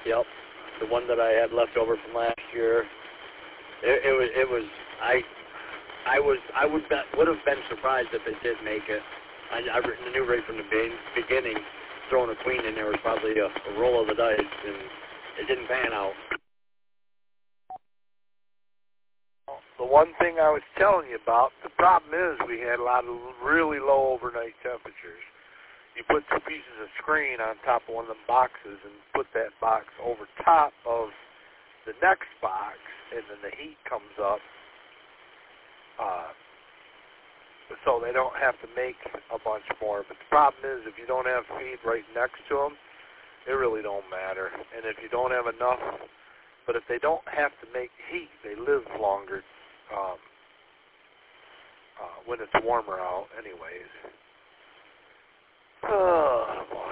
Yep. The one that I had left over from last year. It was I would have been surprised if it did make it. I knew right from the beginning, throwing a queen in there was probably a roll of the dice, and it didn't pan out. The one thing I was telling you about, the problem is we had a lot of really low overnight temperatures. You put two pieces of screen on top of one of them boxes and put that box over top of the next box, and then the heat comes up. So they don't have to make a bunch more. But the problem is if you don't have feed right next to them, it really don't matter. And if you don't have enough, but if they don't have to make heat, they live longer when it's warmer out anyways. Oh, boy.